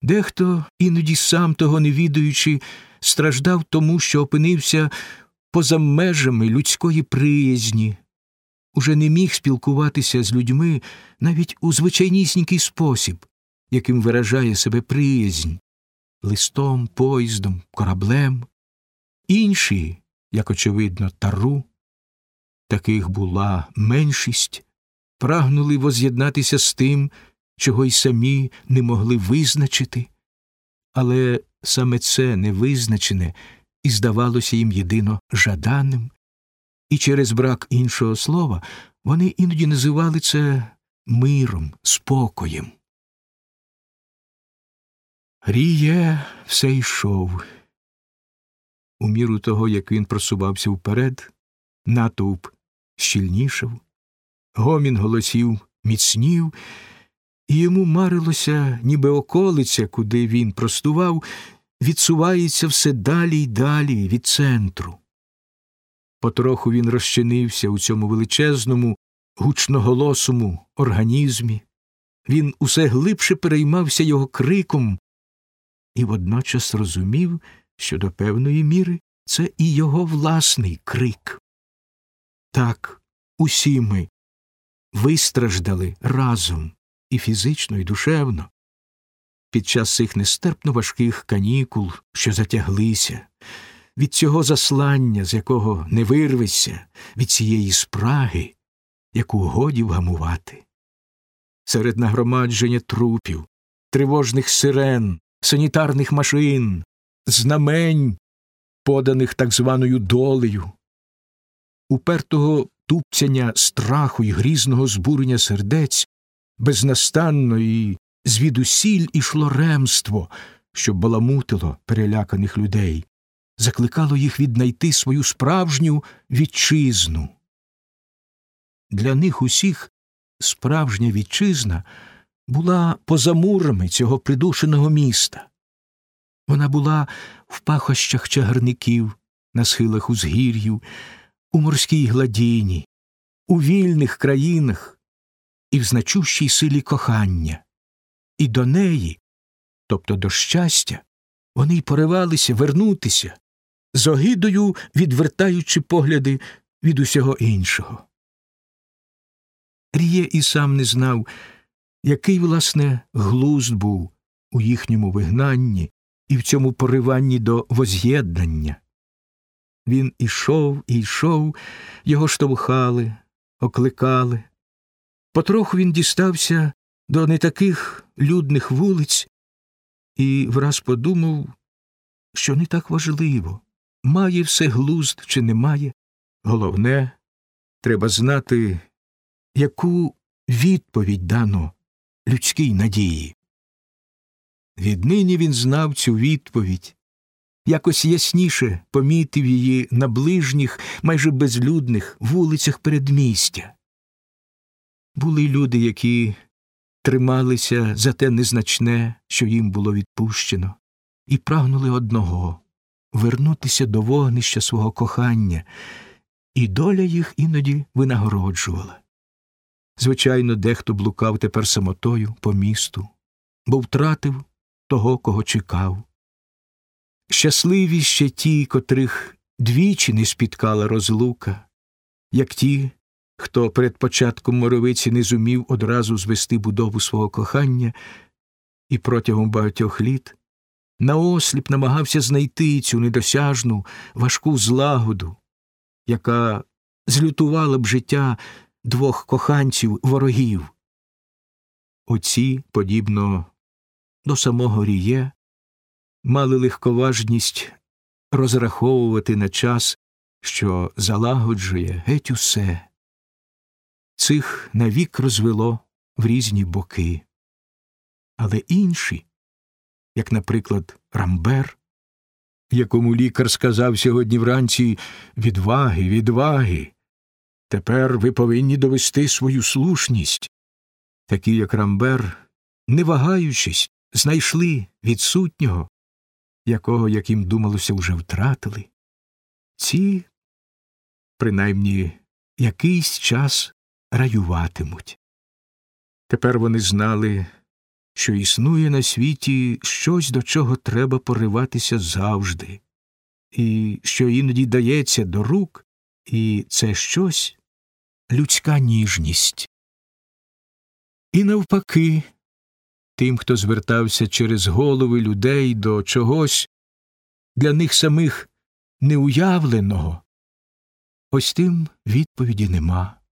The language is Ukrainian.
Дехто, іноді сам того не відаючи, страждав тому, що опинився поза межами людської приязні, уже не міг спілкуватися з людьми навіть у звичайнісінький спосіб, яким виражає себе приязнь – листом, поїздом, кораблем. Інші, як очевидно, тару, таких була меншість, прагнули воз'єднатися з тим, чого й самі не могли визначити, але саме це невизначене і здавалося їм єдино жаданим, і через брак іншого слова вони іноді називали це миром, спокоєм. Ріє все йшов. У міру того, як він просувався вперед, натовп щільнішав, гомін голосів міцнів, і йому марилося, ніби околиця, куди він простував, відсувається все далі й далі від центру. Потроху він розчинився у цьому величезному, гучноголосому організмі. Він усе глибше переймався його криком і водночас розумів, що до певної міри це і його власний крик. Так, усі ми вистраждали разом і фізично, і душевно під час цих нестерпно важких канікул, що затяглися, від цього заслання, з якого не вирвешся, від цієї спраги, яку годі вгамувати. Серед нагромадження трупів, тривожних сирен, санітарних машин, знамень, поданих так званою долею, упертого тупцяння страху й грізного збурення сердець, безнастанно і звідусіль ішло ремство, що баламутило переляканих людей, закликало їх віднайти свою справжню вітчизну. Для них усіх справжня вітчизна була поза мурами цього придушеного міста. Вона була в пахощах чагарників, на схилах узгір'їв, у морській гладіні, у вільних країнах і в значущій силі кохання. І до неї, тобто до щастя, вони й поривалися вернутися, з огидою відвертаючи погляди від усього іншого. Ріє і сам не знав, який, власне, глузд був у їхньому вигнанні і в цьому пориванні до воз'єднання. Він ішов і йшов, його штовхали, окликали. Потроху він дістався до не таких людних вулиць і враз подумав, що не так важливо, має все глузд чи не має. Головне, треба знати, яку відповідь дано людській надії. Віднині він знав цю відповідь, якось ясніше помітив її на ближніх, майже безлюдних вулицях передмістя. Були люди, які трималися за те незначне, що їм було відпущено, і прагнули одного – вернутися до вогнища свого кохання, і доля їх іноді винагороджувала. Звичайно, дехто блукав тепер самотою по місту, бо втратив того, кого чекав. Щасливі ще ті, котрих двічі не спіткала розлука, як ті, хто перед початком моровиці не зумів одразу звести будову свого кохання і протягом багатьох літ наосліп намагався знайти цю недосяжну, важку злагоду, яка злютувала б життя двох коханців-ворогів. Оці, подібно до самого Ріє, мали легковажність розраховувати на час, що залагоджує геть усе. Цих навік розвело в різні боки. Але інші, як, наприклад, Рамбер, якому лікар сказав сьогодні вранці «відваги, відваги, тепер ви повинні довести свою слушність», такі, як Рамбер, не вагаючись, знайшли відсутнього, якого, як їм думалося, вже втратили. Ці, принаймні, якийсь час раюватимуть. Тепер вони знали, що існує на світі щось, до чого треба пориватися завжди, і що іноді дається до рук, і це щось – людська ніжність. І навпаки, тим, хто звертався через голови людей до чогось для них самих неуявленого, ось тим відповіді нема.